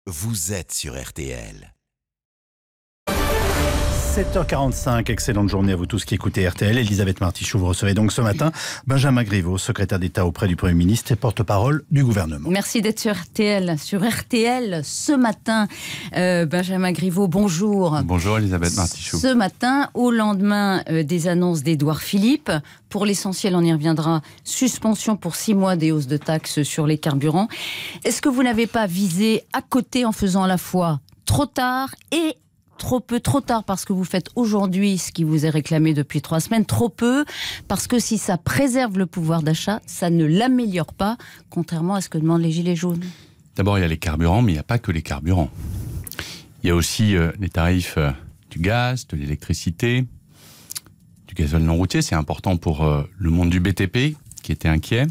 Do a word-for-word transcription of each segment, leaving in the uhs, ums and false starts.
vous êtes sur R T L. sept heures quarante-cinq, excellente journée à vous tous qui écoutez R T L. Elisabeth Martichoux, vous recevez donc ce matin Benjamin Griveaux, secrétaire d'État auprès du Premier ministre et porte-parole du gouvernement. Merci d'être sur R T L. Sur R T L, ce matin, euh, Benjamin Griveaux, bonjour. Bonjour Elisabeth Martichoux. Ce matin, au lendemain euh, des annonces d'Édouard Philippe, pour l'essentiel, on y reviendra, suspension pour six mois des hausses de taxes sur les carburants. Est-ce que vous n'avez pas visé à côté en faisant à la fois trop tard et trop peu, trop tard parce que vous faites aujourd'hui ce qui vous est réclamé depuis trois semaines, trop peu parce que si ça préserve le pouvoir d'achat, ça ne l'améliore pas, contrairement à ce que demandent les Gilets jaunes? D'abord, il y a les carburants, mais il n'y a pas que les carburants. Il y a aussi euh, les tarifs euh, du gaz, de l'électricité, du gazole non routier. C'est important pour euh, le monde du B T P qui était inquiet.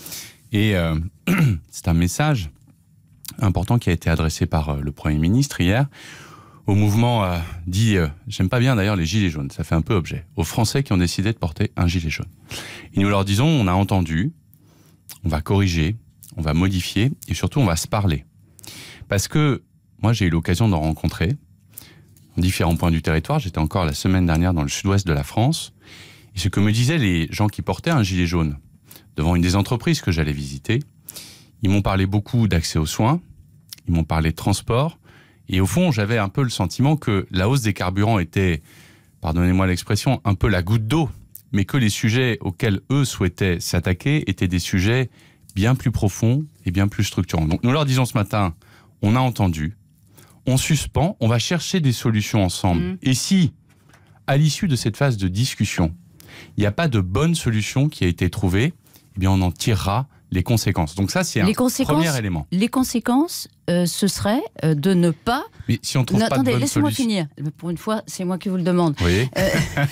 Et euh, c'est un message important qui a été adressé par euh, le Premier ministre hier au mouvement euh, dit, euh, j'aime pas bien d'ailleurs les gilets jaunes, ça fait un peu objet, aux Français qui ont décidé de porter un gilet jaune. Et nous leur disons, on a entendu, on va corriger, on va modifier et surtout on va se parler. Parce que moi j'ai eu l'occasion d'en rencontrer en différents points du territoire, j'étais encore la semaine dernière dans le sud-ouest de la France, et ce que me disaient les gens qui portaient un gilet jaune devant une des entreprises que j'allais visiter, ils m'ont parlé beaucoup d'accès aux soins, ils m'ont parlé de transport. Et au fond, j'avais un peu le sentiment que la hausse des carburants était, pardonnez-moi l'expression, un peu la goutte d'eau, mais que les sujets auxquels eux souhaitaient s'attaquer étaient des sujets bien plus profonds et bien plus structurants. Donc nous leur disons ce matin, on a entendu, on suspend, on va chercher des solutions ensemble. Mmh. Et si, à l'issue de cette phase de discussion, il n'y a pas de bonne solution qui a été trouvée, eh bien on en tirera les conséquences. Donc ça, c'est un premier élément. Les conséquences, euh, ce serait euh, de ne pas... Mais si on trouve non, pas attendez, de bonne laissez-moi solution... finir. Pour une fois, c'est moi qui vous le demande. Oui. Euh,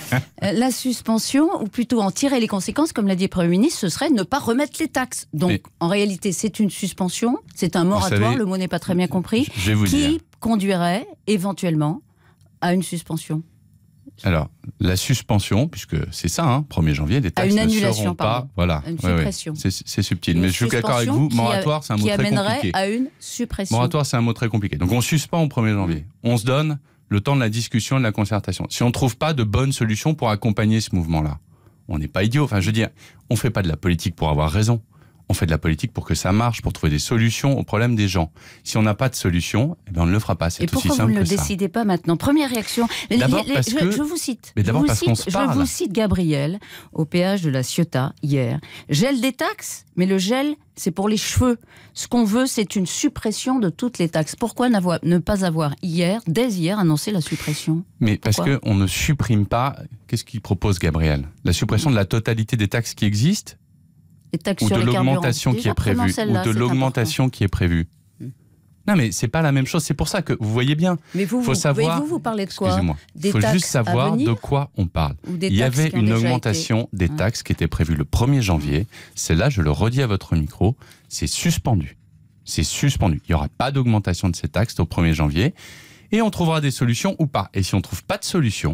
la suspension, ou plutôt en tirer les conséquences, comme l'a dit le Premier ministre, ce serait ne pas remettre les taxes. Donc, Mais... en réalité, c'est une suspension, c'est un moratoire, savez, le mot n'est pas très bien compris, je vais vous qui dire. conduirait éventuellement à une suspension. Alors, la suspension, puisque c'est ça, hein, premier janvier, les taxes ne seront pas... Voilà, une suppression. Ouais, ouais, c'est, c'est subtil. Une Mais je suis d'accord avec vous, moratoire, c'est un mot très compliqué. Qui amènerait à une suppression. Moratoire, c'est un mot très compliqué. Donc on suspend au premier janvier. On se donne le temps de la discussion, de la concertation. Si on ne trouve pas de bonne solution pour accompagner ce mouvement-là, on n'est pas idiot. Enfin, je veux dire, on ne fait pas de la politique pour avoir raison. On fait de la politique pour que ça marche, pour trouver des solutions aux problèmes des gens. Si on n'a pas de solution, eh bien on ne le fera pas. C'est aussi simple que ça. Et pourquoi vous ne le décidez pas maintenant? Première réaction. D'abord les, parce je, que... je vous cite. Mais d'abord je parce cite, qu'on se parle. Je vous cite Gabriel, au péage de la Ciotat, hier. Gel des taxes, mais le gel, c'est pour les cheveux. Ce qu'on veut, c'est une suppression de toutes les taxes. Pourquoi ne pas avoir hier, dès hier, annoncé la suppression? Mais Pourquoi? Parce qu'on ne supprime pas... Qu'est-ce qu'il propose, Gabriel? La suppression de la totalité des taxes qui existent? Ou de l'augmentation qui est prévue, ou de l'augmentation qui est prévue. Non, mais c'est pas la même chose. C'est pour ça que vous voyez bien. Mais vous, faut vous, savoir. vous, vous parlez de quoi? Excusez-moi. Il faut juste savoir de quoi on parle. Il y avait une augmentation été... des taxes qui était prévue le premier janvier. Celle-là, je le redis à votre micro, c'est suspendu. C'est suspendu. Il n'y aura pas d'augmentation de ces taxes au premier janvier. Et on trouvera des solutions ou pas. Et si on ne trouve pas de solution,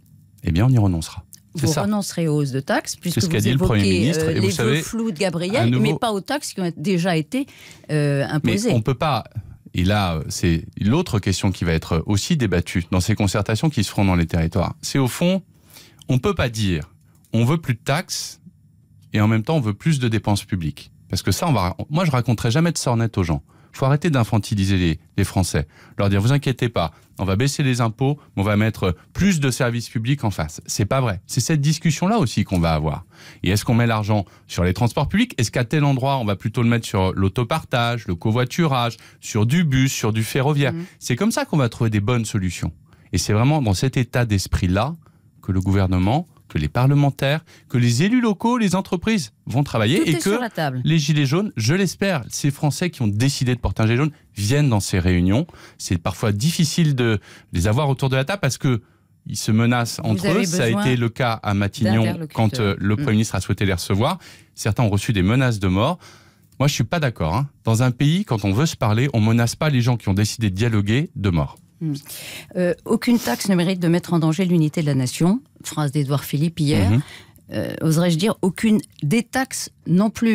eh bien, on y renoncera. Vous ça. renoncerez aux hausses de taxes, puisque ce vous qu'a dit évoquez le Premier ministre, euh, et les vous savez, vœux flous de Gabriel, nouveau... mais pas aux taxes qui ont déjà été euh, imposées. Mais on ne peut pas... Et là, c'est l'autre question qui va être aussi débattue dans ces concertations qui se feront dans les territoires. C'est au fond, on ne peut pas dire on veut plus de taxes et en même temps on veut plus de dépenses publiques. Parce que ça, on va... moi je raconterai jamais de sornettes aux gens. Il faut arrêter d'infantiliser les, les Français. Leur dire, vous inquiétez pas, on va baisser les impôts, mais on va mettre plus de services publics en face. C'est pas vrai. C'est cette discussion-là aussi qu'on va avoir. Et est-ce qu'on met l'argent sur les transports publics? Est-ce qu'à tel endroit, on va plutôt le mettre sur l'autopartage, le covoiturage, sur du bus, sur du ferroviaire? Mmh. C'est comme ça qu'on va trouver des bonnes solutions. Et c'est vraiment dans cet état d'esprit-là que le gouvernement, que les parlementaires, que les élus locaux, les entreprises vont travailler. Tout et est que sur la table. Les gilets jaunes, je l'espère, ces Français qui ont décidé de porter un gilet jaune viennent dans ces réunions. C'est parfois difficile de les avoir autour de la table parce que ils se menacent entre eux. Ça a été le cas à Matignon quand euh, le Premier ministre a souhaité les recevoir. Certains ont reçu des menaces de mort. Moi, je suis pas d'accord. Hein. Dans un pays, quand on veut se parler, on menace pas les gens qui ont décidé de dialoguer de mort. Mmh. Euh, aucune taxe ne mérite de mettre en danger l'unité de la nation. Phrase d'Édouard Philippe hier. Mmh. Euh, oserais-je dire, aucune détaxe non plus.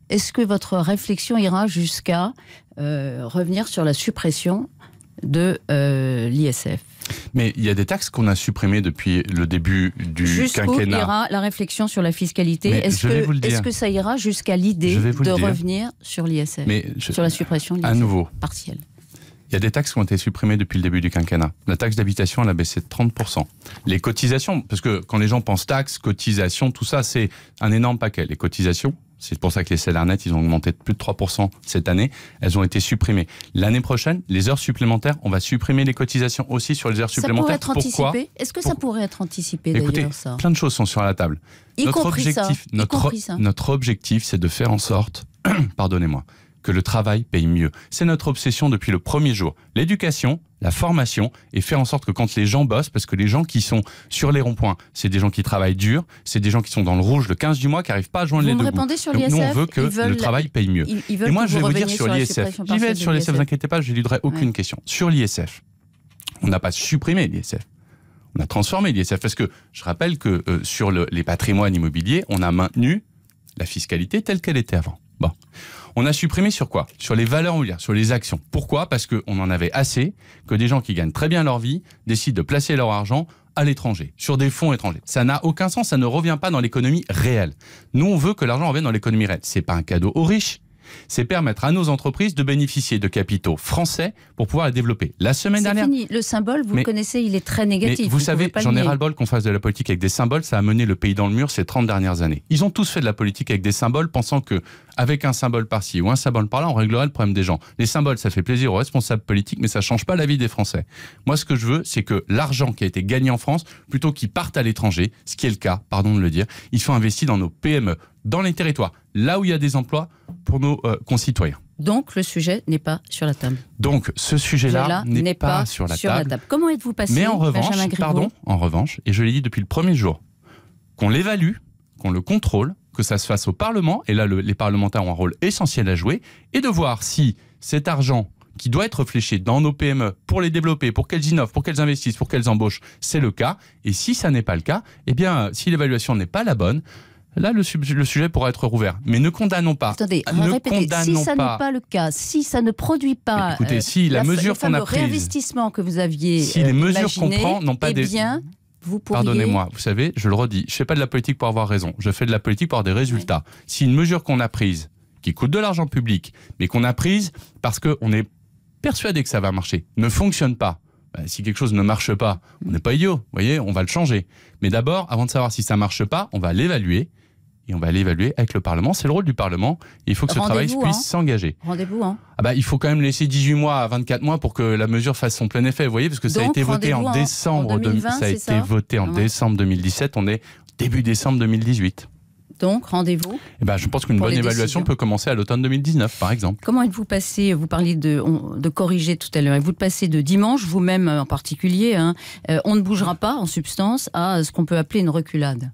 est-ce que votre réflexion ira jusqu'à euh, revenir sur la suppression de euh, l'I S F? Mais il y a des taxes qu'on a supprimées depuis le début du Jusqu'où quinquennat. ira la réflexion sur la fiscalité? Est-ce je vais que, vous le dire. est-ce que ça ira jusqu'à l'idée de dire. revenir sur l'I S F, Mais je, sur la suppression de l'I S F à nouveau, partielle? il y a des taxes qui ont été supprimées depuis le début du quinquennat. La taxe d'habitation, elle a baissé de trente pour cent. Les cotisations, parce que quand les gens pensent taxes, cotisations, tout ça, c'est un énorme paquet. Les cotisations, c'est pour ça que les salaires nets, ils ont augmenté de plus de trois pour cent cette année. Elles ont été supprimées. L'année prochaine, les heures supplémentaires, on va supprimer les cotisations aussi sur les heures supplémentaires. Ça pourrait être Pourquoi anticipé? Est-ce que Pour... ça pourrait être anticipé Écoutez, d'ailleurs, ça? plein de choses sont sur la table. Y notre compris objectif, ça. Y notre, compris ça. notre objectif, c'est de faire en sorte, pardonnez-moi, que le travail paye mieux. C'est notre obsession depuis le premier jour. L'éducation, la formation, et faire en sorte que quand les gens bossent, parce que les gens qui sont sur les ronds-points, c'est des gens qui travaillent dur, c'est des gens qui sont dans le rouge le quinze du mois, qui n'arrivent pas à joindre Vous les me deux répondez bouts. sur Donc l'I S F, nous, on veut que ils veulent- le travail paye mieux. Ils, ils veulent Et moi, que je vais vous vous dire reveniez sur la l'I S F. suppression J'y vais partielle sur de l'I S F, l'I S F. vous inquiétez pas, je n'éluderai aucune Ouais. question. Sur l'I S F, on n'a pas supprimé l'I S F. On a transformé l'I S F parce que je rappelle que euh, sur le, les patrimoines immobiliers, on a maintenu la fiscalité telle qu'elle était avant. Bon. On a supprimé sur quoi? Sur les valeurs mobilières, sur les actions. Pourquoi? Parce qu'on en avait assez que des gens qui gagnent très bien leur vie décident de placer leur argent à l'étranger, sur des fonds étrangers. Ça n'a aucun sens, ça ne revient pas dans l'économie réelle. Nous, on veut que l'argent revienne dans l'économie réelle. C'est pas un cadeau aux riches. C'est permettre à nos entreprises de bénéficier de capitaux français pour pouvoir les développer. La semaine C'est dernière... fini. Le symbole, vous Mais- le connaissez, il est très négatif. Mais vous ne savez, pouvez pas le j'en ai nier. ras-le-bol qu'on fasse de la politique avec des symboles. Ça a mené le pays dans le mur ces trente dernières années. Ils ont tous fait de la politique avec des symboles, pensant que avec un symbole par-ci ou un symbole par-là, on réglerait le problème des gens. Les symboles, ça fait plaisir aux responsables politiques, mais ça change pas la vie des Français. Moi, ce que je veux, c'est que l'argent qui a été gagné en France, plutôt qu'il parte à l'étranger, ce qui est le cas, pardon de le dire, il soit investi dans nos P M E, dans les territoires, là où il y a des emplois pour nos euh, concitoyens. Donc, le sujet n'est pas sur la table. Donc, ce sujet-là Là, n'est pas, sur la table. Comment êtes-vous passé, Mais en revanche, Benjamin Griveaux? pardon, en revanche, et je l'ai dit depuis le premier jour, qu'on l'évalue, qu'on le contrôle, que ça se fasse au Parlement, et là le, les parlementaires ont un rôle essentiel à jouer, et de voir si cet argent qui doit être fléché dans nos P M E pour les développer, pour qu'elles innovent, pour qu'elles investissent, pour qu'elles embauchent, c'est le cas. Et si ça n'est pas le cas, eh bien, si l'évaluation n'est pas la bonne, là, le, sub- le sujet pourra être rouvert. Mais ne condamnons pas. Attendez, ne répétez, si condamnons ça n'est pas. pas le cas, si ça ne produit pas Mais écoutez, si la la, mesure le qu'on a fameux prise- réinvestissement que vous aviez Si les euh, mesures qu'on imaginé, prend n'ont pas eh des- bien, vous pourriez... Pardonnez-moi, vous savez, je le redis, je fais pas de la politique pour avoir raison, je fais de la politique pour avoir des résultats. Si une mesure qu'on a prise, qui coûte de l'argent public, mais qu'on a prise parce qu'on est persuadé que ça va marcher, ne fonctionne pas, bah, si quelque chose ne marche pas, on n'est pas idiot, vous voyez, on va le changer. Mais d'abord, avant de savoir si ça marche pas, on va l'évaluer, et on va l'évaluer avec le Parlement. C'est le rôle du Parlement, et il faut que ce travail Rendez-vous, puisse hein. s'engager. Rendez-vous, hein. Ah bah, il faut quand même laisser dix-huit mois à vingt-quatre mois pour que la mesure fasse son plein effet, vous voyez, parce que ça a Donc, été voté en rendez-vous en- décembre, en deux mille vingt, ça a c'est été ça voté en Ouais. décembre deux mille dix-sept, on est début décembre deux mille dix-huit. Donc, rendez-vous. Eh ben, je pense qu'une Pour bonne les évaluation décisions. peut commencer à l'automne deux mille dix-neuf, par exemple. Comment êtes-vous passé, vous parliez de, on- de corriger tout à l'heure, vous passez de dimanche, vous-même en particulier, hein, euh, on ne bougera pas en substance, à ce qu'on peut appeler une reculade.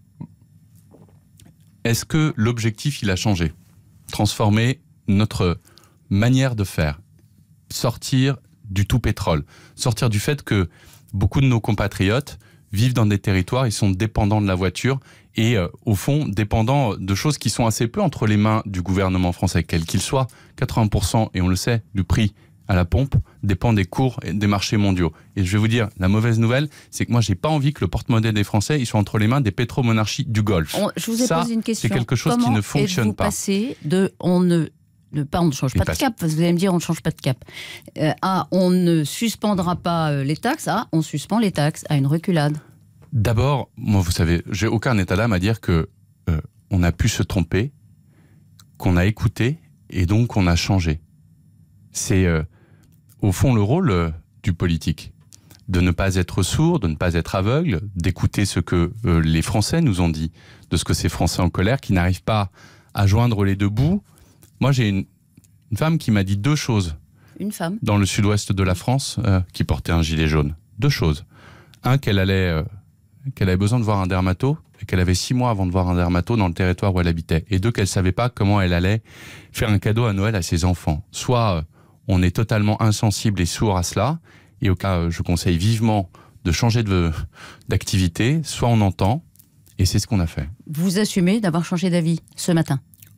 Est-ce que l'objectif, il a changé? Transformer notre manière de faire, sortir du tout pétrole, sortir du fait que beaucoup de nos compatriotes vivent dans des territoires, ils sont dépendants de la voiture et euh, au fond dépendants de choses qui sont assez peu entre les mains du gouvernement français, quel qu'il soit. quatre-vingts pour cent, et on le sait, du prix à la pompe dépend des cours et des marchés mondiaux. Et je vais vous dire, la mauvaise nouvelle, c'est que moi, j'ai pas envie que le porte-monnaie des Français, il soit entre les mains des pétromonarchies du Golfe. On- je vous ai Ça, posé une question. c'est quelque chose Comment qui ne fonctionne êtes-vous pas. passé de on ne, ne pas on ne change Il pas de passe. cap, vous allez me dire on ne change pas de cap, euh, à on ne suspendra pas euh, les taxes, à on suspend les taxes, à une reculade. D'abord, moi, vous savez, j'ai aucun état d'âme à dire que euh, on a pu se tromper, qu'on a écouté et donc qu'on a changé. C'est euh, au fond le rôle euh, du politique, de ne pas être sourd, de ne pas être aveugle, d'écouter ce que euh, les Français nous ont dit, de ce que ces Français en colère qui n'arrivent pas à joindre les deux bouts. Moi, j'ai une, une femme qui m'a dit deux choses Une femme. dans le sud-ouest de la France euh, qui portait un gilet jaune. Deux choses. Un, qu'elle allait, euh, qu'elle avait besoin de voir un dermato et qu'elle avait six mois avant de voir un dermato dans le territoire où elle habitait. Et deux, qu'elle savait pas comment elle allait faire un cadeau à Noël à ses enfants. Soit euh, on est totalement insensible et sourd à cela, et au cas, euh, je conseille vivement de changer de, d'activité, soit on entend, et c'est ce qu'on a fait. Vous assumez d'avoir changé d'avis ce matin.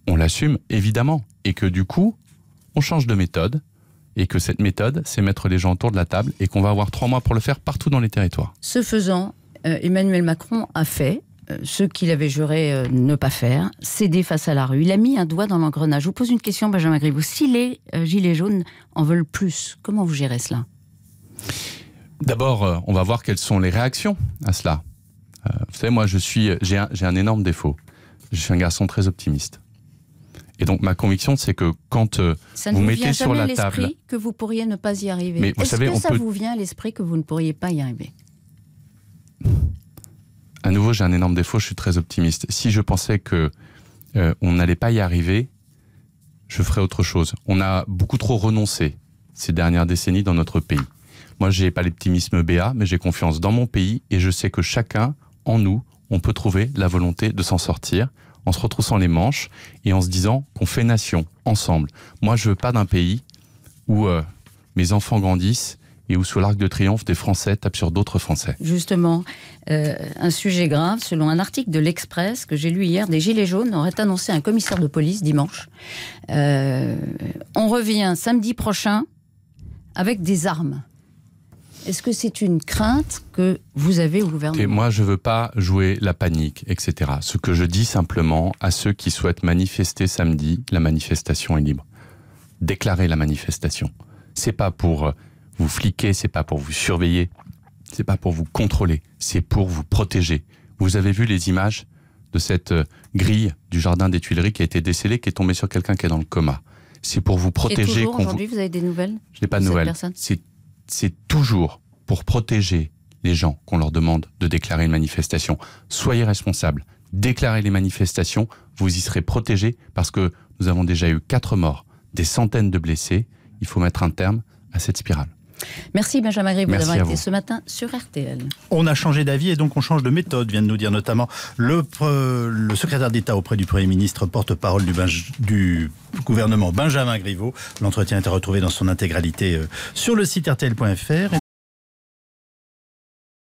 on l'assume évidemment. Et que du coup, on change de méthode. Et que cette méthode, c'est mettre les gens autour de la table et qu'on va avoir trois mois pour le faire partout dans les territoires. Ce faisant, euh, Emmanuel Macron a fait euh, ce qu'il avait juré euh, ne pas faire, céder face à la rue. Il a mis un doigt dans l'engrenage. Je vous pose une question, Benjamin Griveaux. Si les euh, gilets jaunes en veulent plus, comment vous gérez cela ? D'abord, euh, on va voir quelles sont les réactions à cela. Euh, vous savez, moi, je suis, j'ai un, j'ai un énorme défaut. Je suis un garçon très optimiste. Et donc, ma conviction, c'est que quand euh, ça ne vous vous mettez vient sur jamais la à l'esprit table... que vous pourriez ne pas y arriver. Mais vous Est-ce savez, que on ça peut... vous vient à l'esprit que vous ne pourriez pas y arriver ? À nouveau, j'ai un énorme défaut, je suis très optimiste. Si je pensais que euh, on n'allait pas y arriver, je ferais autre chose. On a beaucoup trop renoncé ces dernières décennies dans notre pays. Moi, j'ai pas l'optimisme B A, mais j'ai confiance dans mon pays et je sais que chacun, en nous, on peut trouver la volonté de s'en sortir en se retroussant les manches et en se disant qu'on fait nation, ensemble. Moi, je veux pas d'un pays où euh, mes enfants grandissent et où, sous l'Arc de Triomphe, des Français tapent sur d'autres Français. Justement, euh, un sujet grave, selon un article de l'Express que j'ai lu hier, des Gilets jaunes auraient annoncé un commissaire de police dimanche. Euh, on revient samedi prochain avec des armes. Est-ce que c'est une crainte que vous avez au gouvernement ? Et moi, je ne veux pas jouer la panique, et cetera. Ce que je dis simplement à ceux qui souhaitent manifester samedi, la manifestation est libre. Déclarez la manifestation. C'est pas pour vous fliquer, c'est pas pour vous surveiller, c'est pas pour vous contrôler, c'est pour vous protéger. Vous avez vu les images de cette grille du jardin des Tuileries qui a été décellée, qui est tombée sur quelqu'un qui est dans le coma. C'est pour vous protéger. Et toujours qu'on aujourd'hui, vous... vous avez des nouvelles ? Je n'ai pas de nouvelles. C'est C'est toujours pour protéger les gens qu'on leur demande de déclarer une manifestation. Soyez responsables, déclarez les manifestations, vous y serez protégés parce que nous avons déjà eu quatre morts, des centaines de blessés. Il faut mettre un terme à cette spirale. Merci Benjamin Griveaux d'avoir été vous. ce matin sur R T L. On a changé d'avis et donc on change de méthode, vient de nous dire notamment le, le secrétaire d'État auprès du Premier ministre, porte-parole du, du gouvernement Benjamin Griveaux. L'entretien est à retrouver dans son intégralité sur le site R T L point F R.